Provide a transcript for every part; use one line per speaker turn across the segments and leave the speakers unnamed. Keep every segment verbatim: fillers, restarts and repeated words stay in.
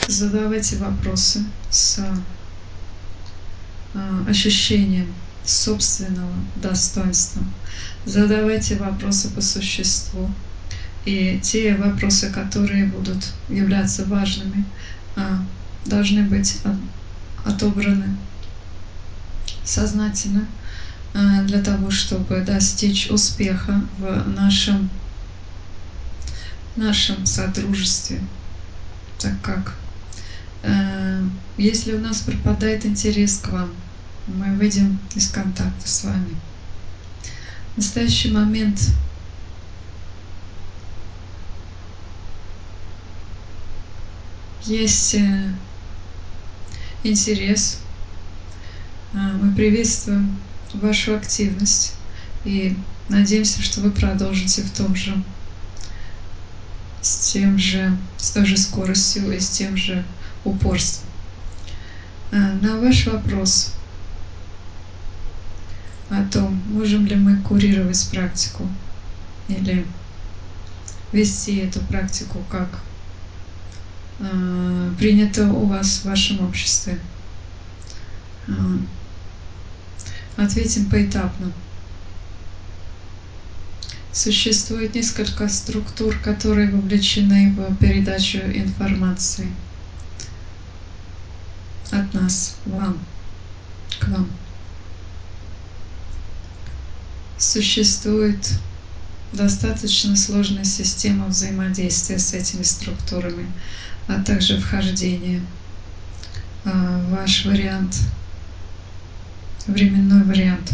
Задавайте вопросы с ощущением собственного достоинства. Задавайте вопросы по существу. И те вопросы, которые будут являться важными, должны быть отобраны сознательно для того, чтобы достичь успеха в нашем, нашем сотрудничестве. Так как если у нас пропадает интерес к вам, мы выйдем из контакта с вами. В настоящий момент есть интерес. Мы приветствуем вашу активность и надеемся, что вы продолжите в том же, с тем же, с той же скоростью и с тем же упорством. На ваш вопрос о том, можем ли мы курировать практику или вести эту практику, как э, принято у вас в вашем обществе, э, ответим поэтапно. Существует несколько структур, которые вовлечены в передачу информации от нас вам, к вам. Существует достаточно сложная система взаимодействия с этими структурами, а также вхождение. Ваш вариант, временной вариант.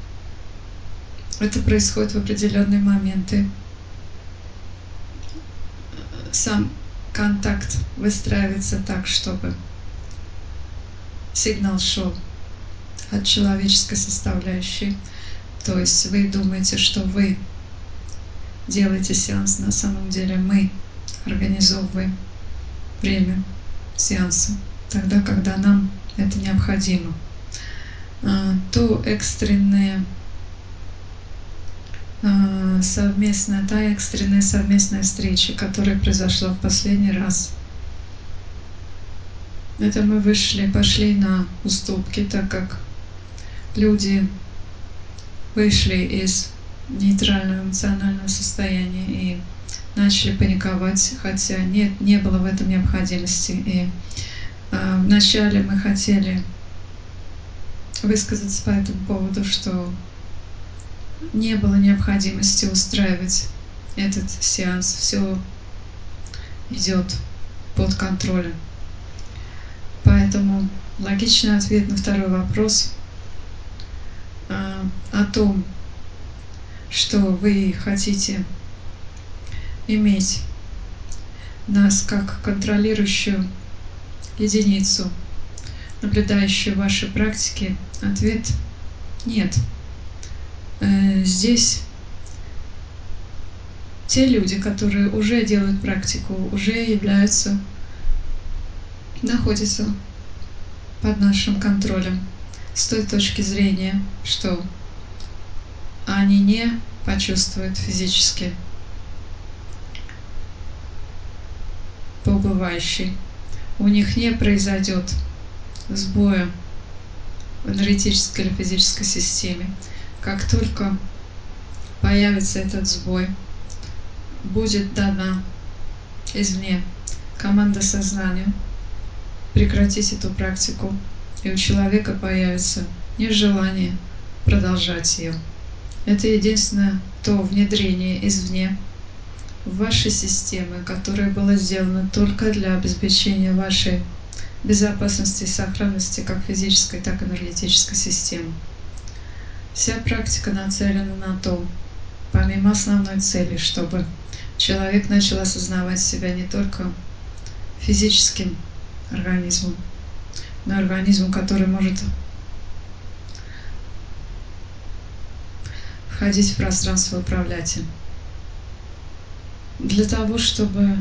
Это происходит в определенные моменты. Сам контакт выстраивается так, чтобы сигнал шел от человеческой составляющей. То есть вы думаете, что вы делаете сеанс, на самом деле мы организовываем время сеанса, тогда, когда нам это необходимо. То экстренные совместная, та экстренная совместная встреча, которая произошла в последний раз. Это мы вышли, пошли на уступки, так как люди вышли из нейтрального эмоционального состояния и начали паниковать, хотя нет, не было в этом необходимости. И э, вначале мы хотели высказаться по этому поводу, что не было необходимости устраивать этот сеанс. Все идет под контролем. Поэтому логичный ответ на второй вопрос э, о том, что вы хотите иметь нас как контролирующую единицу, наблюдающую ваши практики, ответ нет. Здесь те люди, которые уже делают практику, уже являются, находятся под нашим контролем с той точки зрения, что они не почувствуют физически побывающий. У них не произойдет сбоя в энергетической или физической системе. Как только появится этот сбой, будет дана извне команда сознания прекратить эту практику, и у человека появится нежелание продолжать ее. Это единственное то внедрение извне в ваши системы, которое было сделано только для обеспечения вашей безопасности и сохранности как физической, так и энергетической системы. Вся практика нацелена на то, помимо основной цели, чтобы человек начал осознавать себя не только физическим организмом, но и организмом, который может входить в пространство и управлять им. Для того, чтобы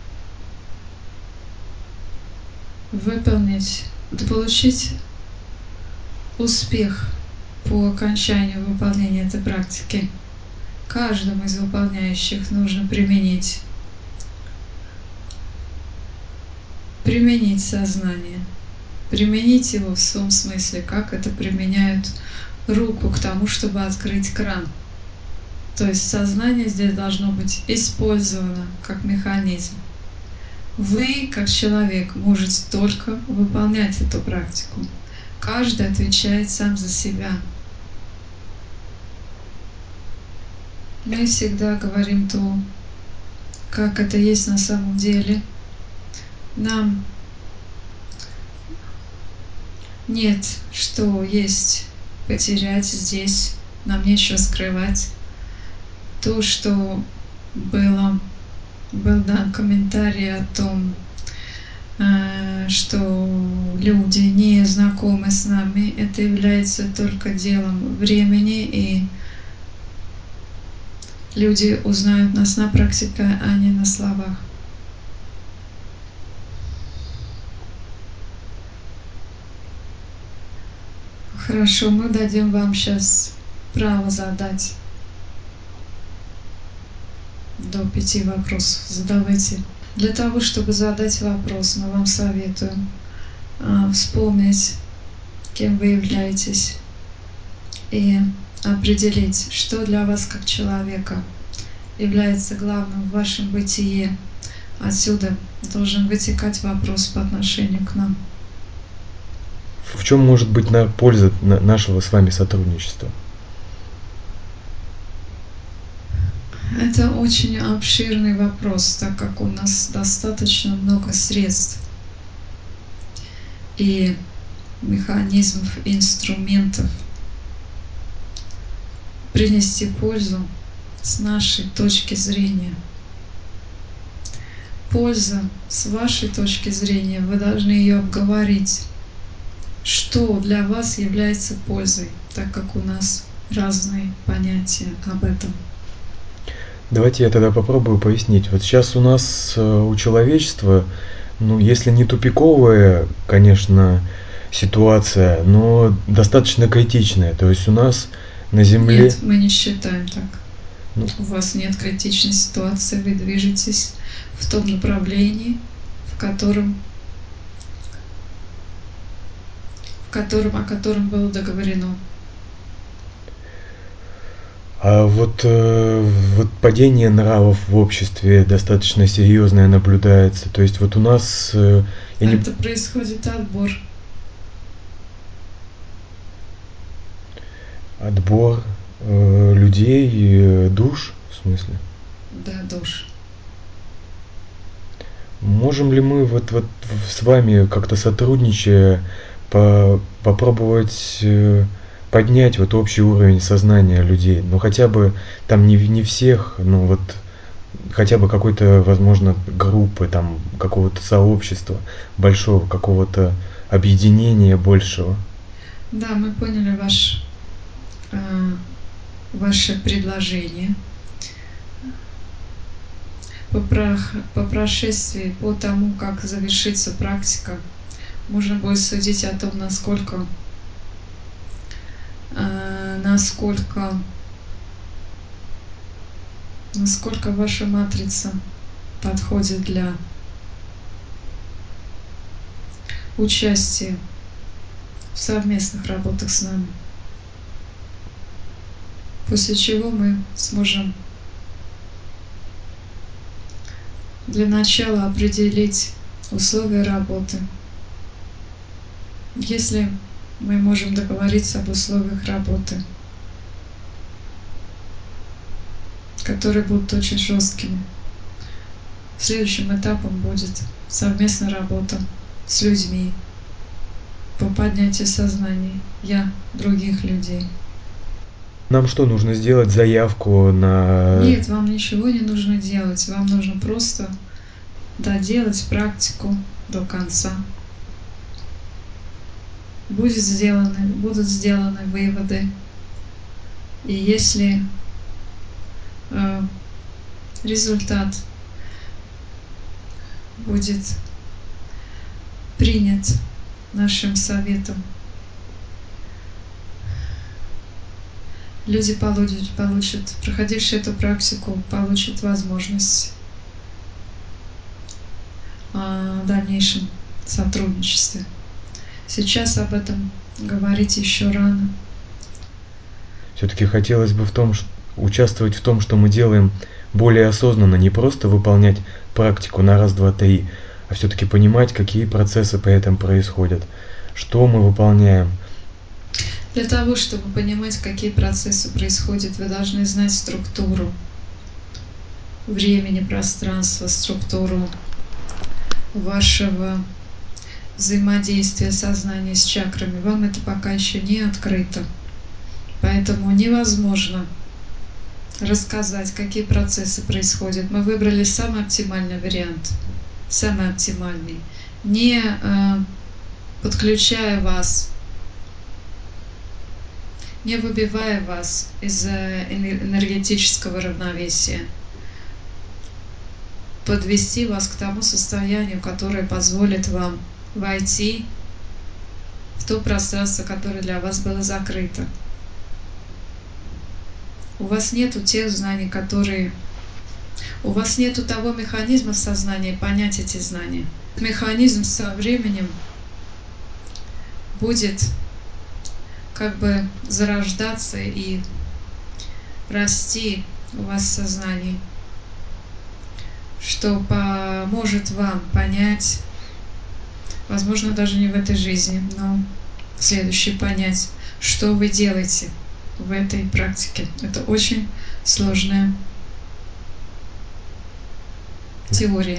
выполнить, получить успех по окончанию выполнения этой практики, каждому из выполняющих нужно применить применить сознание. Применить его в том смысле, как это применяют руку к тому, чтобы открыть кран. То есть сознание здесь должно быть использовано как механизм. Вы, как человек, можете только выполнять эту практику. Каждый отвечает сам за себя. Мы всегда говорим то, как это есть на самом деле. Нам нет, что есть потерять здесь, нам нечего скрывать. То, что было, был дан комментарий о том, что люди не знакомы с нами, это является только делом времени, и люди узнают нас на практике, а не на словах. Хорошо, мы дадим вам сейчас право задать до пяти вопросов. Задавайте. Для того, чтобы задать вопрос, мы вам советуем э, вспомнить, кем вы являетесь, и определить, что для вас как человека является главным в вашем бытие. Отсюда должен вытекать вопрос по отношению к нам.
В чем может быть на польза нашего с вами сотрудничества?
Это очень обширный вопрос, так как у нас достаточно много средств и механизмов, инструментов принести пользу с нашей точки зрения. Польза с вашей точки зрения, вы должны ее обговорить. Что для вас является пользой, так как у нас разные понятия об этом.
Давайте я тогда попробую пояснить. Вот сейчас у нас у человечества, ну, если не тупиковая, конечно, ситуация, но достаточно критичная. То есть у нас на Земле...
Нет, мы не считаем так. Ну... У вас нет критичной ситуации, вы движетесь в том направлении, в котором, в котором, о котором было договорено.
А вот, э, вот падение нравов в обществе достаточно серьезное наблюдается. То есть вот у нас... Э,
я Это не... происходит отбор.
Отбор э, людей, э, душ, в смысле?
Да, душ.
Можем ли мы вот, вот с вами как-то сотрудничая по, попробовать... Э, поднять вот общий уровень сознания людей, ну хотя бы там не, не всех, ну вот хотя бы какой-то, возможно, группы, там какого-то сообщества большого, какого-то объединения большего.
Да, мы поняли ваш, э, ваше предложение. По, про, по прошествии, по тому, как завершится практика, можно будет судить о том, насколько насколько, насколько ваша матрица подходит для участия в совместных работах с нами. После чего мы сможем для начала определить условия работы. Если мы можем договориться об условиях работы, которые будут очень жесткими. Следующим этапом будет совместная работа с людьми по поднятию сознания «я» других людей.
Нам что, нужно сделать заявку на...
Нет, вам ничего не нужно делать. Вам нужно просто доделать практику до конца. Будет сделаны, будут сделаны выводы. И если э, результат будет принят нашим советом, люди получат, получат, проходившие эту практику, получат возможность в дальнейшем сотрудничестве. Сейчас об этом говорить еще рано.
Все-таки хотелось бы в том, что участвовать в том, что мы делаем, более осознанно, не просто выполнять практику на раз, два, три, а все-таки понимать, какие процессы при этом происходят, что мы выполняем.
Для того, чтобы понимать, какие процессы происходят, вы должны знать структуру времени, пространства, структуру вашего взаимодействия сознания с чакрами. Вам это пока еще не открыто. Поэтому невозможно рассказать, какие процессы происходят. Мы выбрали самый оптимальный вариант, самый оптимальный, не э, подключая вас, не выбивая вас из энергетического равновесия, подвести вас к тому состоянию, которое позволит вам войти в то пространство, которое для вас было закрыто. У вас нету тех знаний, которые... У вас нету того механизма в сознании понять эти знания. Механизм со временем будет как бы зарождаться и расти у вас в сознании, что поможет вам понять, возможно, даже не в этой жизни, но в следующей понять, что вы делаете в этой практике. Это очень сложная теория.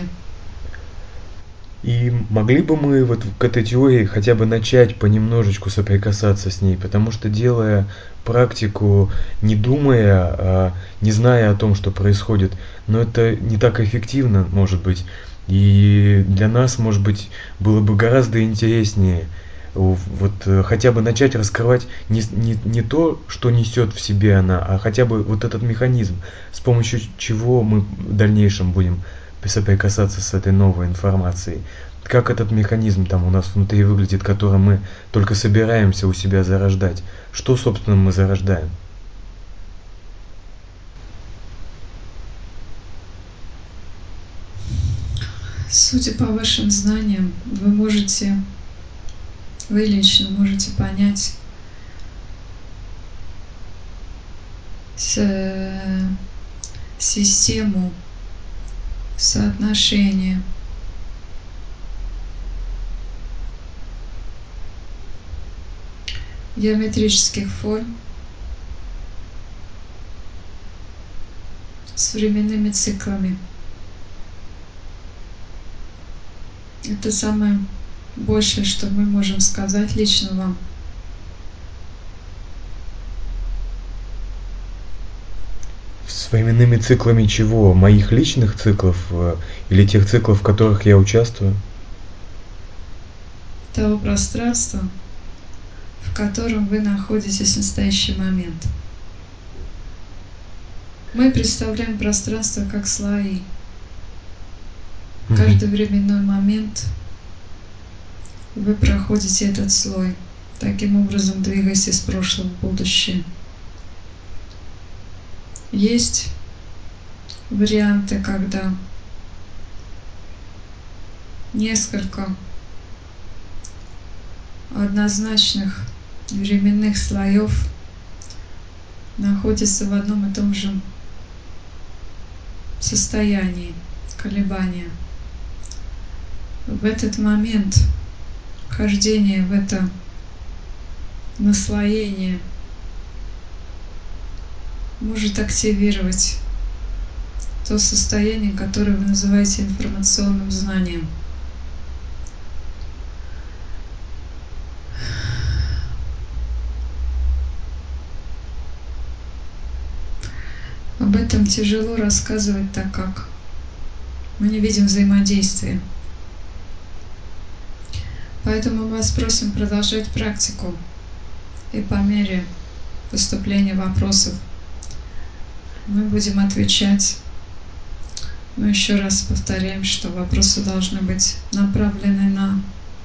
И могли бы мы вот к этой теории хотя бы начать понемножечку соприкасаться с ней, потому что, делая практику, не думая, а не зная о том, что происходит, но это не так эффективно, может быть. И для нас, может быть, было бы гораздо интереснее вот хотя бы начать раскрывать не, не, не то, что несет в себе она, а хотя бы вот этот механизм, с помощью чего мы в дальнейшем будем соприкасаться с этой новой информацией. Как этот механизм там у нас внутри выглядит, который мы только собираемся у себя зарождать. Что, собственно, мы зарождаем?
Судя по вашим знаниям, вы можете, вы лично можете понять с, систему соотношения геометрических форм с временными циклами. Это самое большее, что мы можем сказать лично вам.
С временными циклами чего? Моих личных циклов или тех циклов, в которых я участвую?
Того пространства, в котором вы находитесь в настоящий момент. Мы представляем пространство как слои. Каждый временной момент вы проходите этот слой, таким образом двигаясь из прошлого в будущее. Есть варианты, когда несколько однозначных временных слоев находятся в одном и том же состоянии колебания. В этот момент вхождение в это наслоение может активировать то состояние, которое вы называете информационным знанием. Об этом тяжело рассказывать, так как мы не видим взаимодействия. Поэтому мы вас просим продолжать практику, и по мере поступления вопросов мы будем отвечать. Но еще раз повторяем, что вопросы должны быть направлены на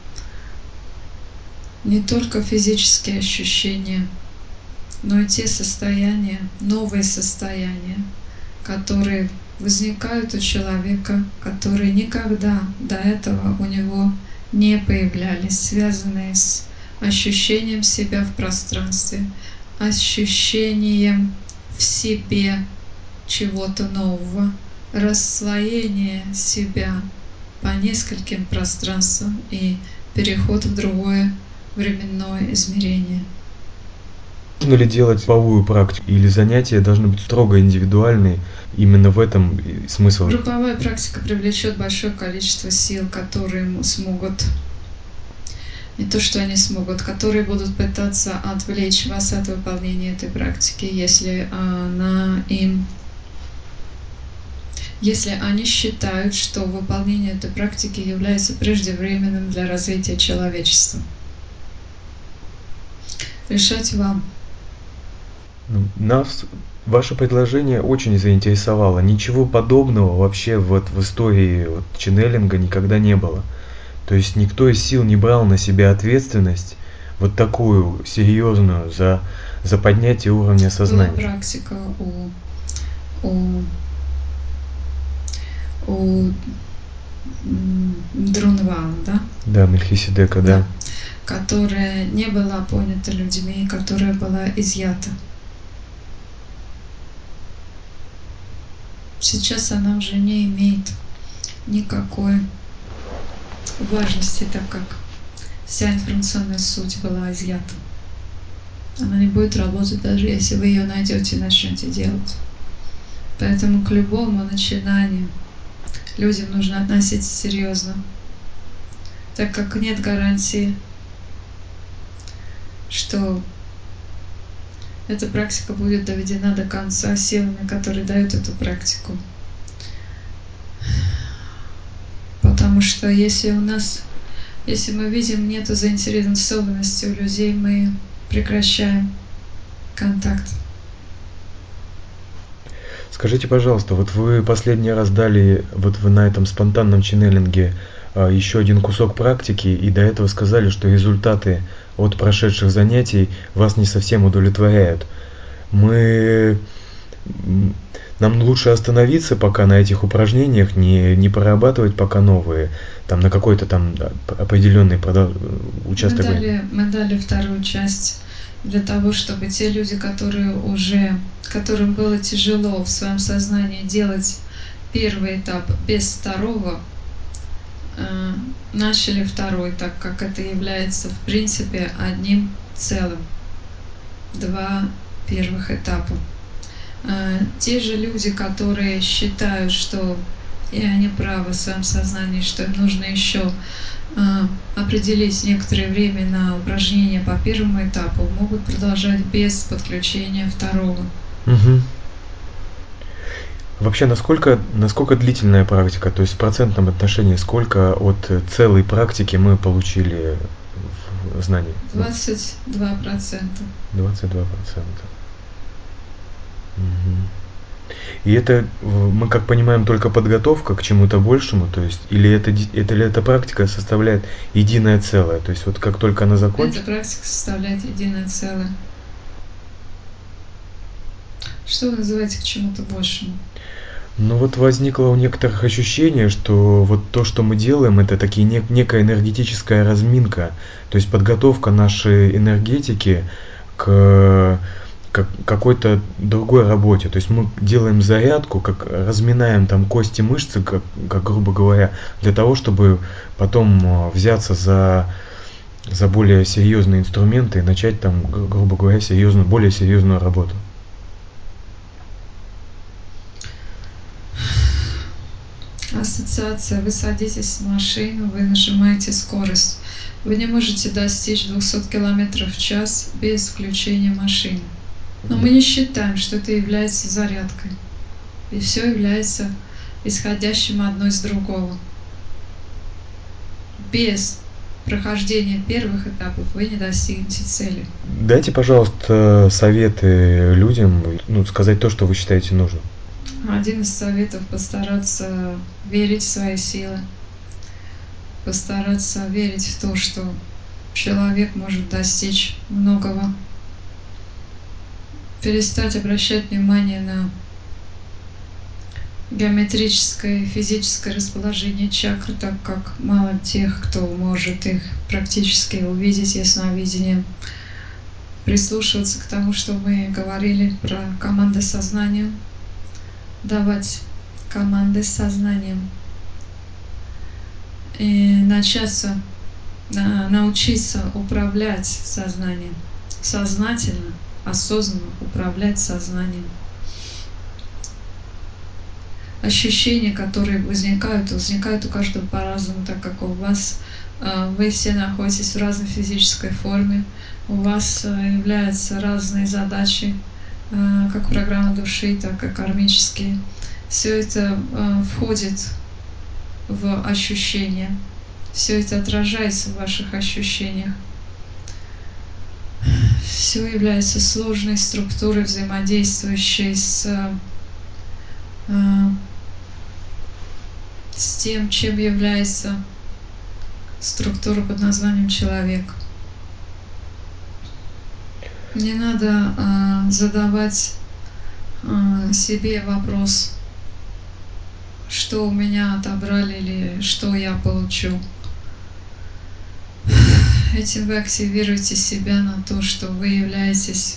не только физические ощущения, но и те состояния, новые состояния, которые возникают у человека, которые никогда до этого у него не появлялись, связанные с ощущением себя в пространстве, ощущением в себе чего-то нового, расслоение себя по нескольким пространствам и переход в другое временное измерение.
Нужно ли делать групповую практику, или занятия должны быть строго индивидуальные? Именно в этом смысл.
Групповая практика привлечет большое количество сил, которые смогут, не то что они смогут, которые будут пытаться отвлечь вас от выполнения этой практики, если она им, если они считают, что выполнение этой практики является преждевременным для развития человечества. Решать вам.
Нас ваше предложение очень заинтересовало. Ничего подобного вообще вот в истории вот ченнелинга никогда не было. То есть никто из сил не брал на себя ответственность вот такую серьезную за, за поднятие уровня сознания.
Была практика у, у, у Друнвала, да?
Да, Мельхиседека, да.
да. Которая не была понята людьми, которая была изъята. Сейчас она уже не имеет никакой важности, так как вся информационная суть была изъята. Она не будет работать, даже если вы ее найдете и начнете делать. Поэтому к любому начинанию людям нужно относиться серьезно, так как нет гарантии, что эта практика будет доведена до конца силами, которые дают эту практику. Потому что если у нас, если мы видим, нет заинтересованности у людей, мы прекращаем контакт.
Скажите, пожалуйста, вот вы последний раз дали, вот вы на этом спонтанном ченнелинге еще один кусок практики, и до этого сказали, что результаты от прошедших занятий вас не совсем удовлетворяют. Мы... Нам лучше остановиться пока на этих упражнениях, не, не прорабатывать пока новые, там на какой-то там определенный продав... участок.
Мы дали, мы дали вторую часть для того, чтобы те люди, которые уже, которым было тяжело в своем сознании делать первый этап без второго, э, начали второй, так как это является в принципе одним целым. Два первых этапа. Э, те же люди, которые считают, что и они правы в своем сознании, что им нужно еще э, определить некоторое время на упражнения по первому этапу, могут продолжать без подключения второго.
Угу. Вообще, насколько, насколько длительная практика, то есть в процентном отношении, сколько от целой практики мы получили в знаний?
двадцать два процента.
двадцать два процента. Угу. И это, мы как понимаем, только подготовка к чему-то большему, то есть, или это, это, или эта практика составляет единое целое, то есть вот как только она закончится...
Эта практика составляет единое целое. Что вы называете к чему-то большему?
Ну вот возникло у некоторых ощущение, что вот то, что мы делаем, это такие нек- некая энергетическая разминка, то есть подготовка нашей энергетики к к какой-то другой работе. То есть мы делаем зарядку, как разминаем там кости, мышцы, как, как грубо говоря, для того, чтобы потом взяться за, за более серьезные инструменты и начать там, грубо говоря, серьезную, более серьезную работу.
Ассоциация. Вы садитесь в машину, вы нажимаете скорость. Вы не можете достичь двухсот километров в час без включения машины. Но мы не считаем, что это является зарядкой. И все является исходящим одно из другого. Без прохождения первых этапов вы не достигнете цели.
Дайте, пожалуйста, советы людям, ну, сказать то, что вы считаете нужным.
Один из советов – постараться верить в свои силы, постараться верить в то, что человек может достичь многого, перестать обращать внимание на геометрическое, физическое расположение чакр, так как мало тех, кто может их практически увидеть ясновидением. Прислушиваться к тому, что мы говорили про команды сознания, давать команды сознанием и начаться, научиться управлять сознанием, сознательно, осознанно управлять сознанием. Ощущения, которые возникают, возникают у каждого по-разному, так как у вас, вы все находитесь в разной физической форме, у вас являются разные задачи, как программа души, так и кармические. Все это входит в ощущения, все это отражается в ваших ощущениях. Все является сложной структурой, взаимодействующей с, с тем, чем является структура под названием человек. Не надо э, задавать э, себе вопрос, что у меня отобрали или что я получу. Этим вы активируете себя на то, что вы являетесь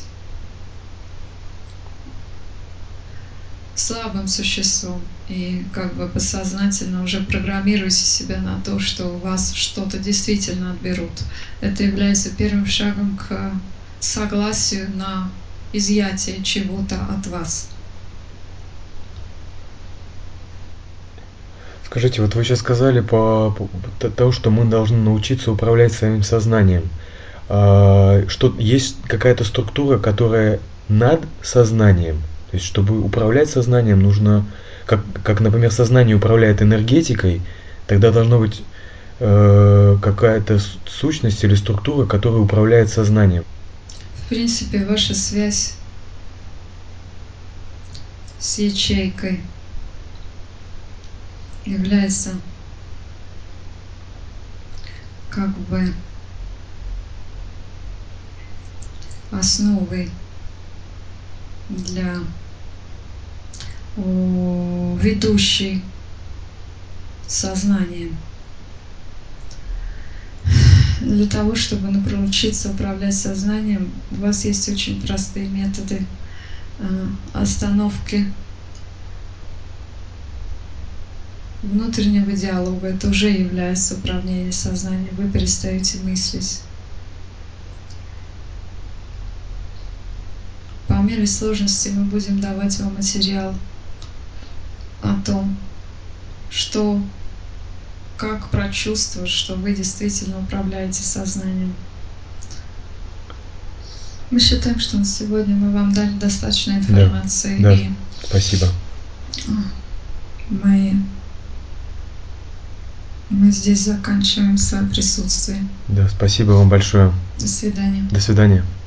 слабым существом и как бы подсознательно уже программируете себя на то, что у вас что-то действительно отберут. Это является первым шагом к согласию на изъятие чего-то от вас.
Скажите, вот вы сейчас сказали по, по тому, что мы должны научиться управлять своим сознанием. А, что есть какая-то структура, которая над сознанием. То есть, чтобы управлять сознанием, нужно, как, как например, сознание управляет энергетикой, тогда должна быть э, какая-то сущность или структура, которая управляет сознанием.
В принципе, ваша связь с ячейкой является как бы основой для о, ведущей сознанием. Для того, чтобы научиться управлять сознанием, у вас есть очень простые методы э, остановки внутреннего диалога. Это уже является управлением сознанием. Вы перестаете мыслить. По мере сложности мы будем давать вам материал о том, что, как прочувствовать, что вы действительно управляете сознанием. Мы считаем, что на сегодня мы вам дали достаточно информации.
Да, да,
и
спасибо.
Мы, мы здесь заканчиваем свое присутствие.
Да, спасибо вам большое.
До свидания.
До свидания.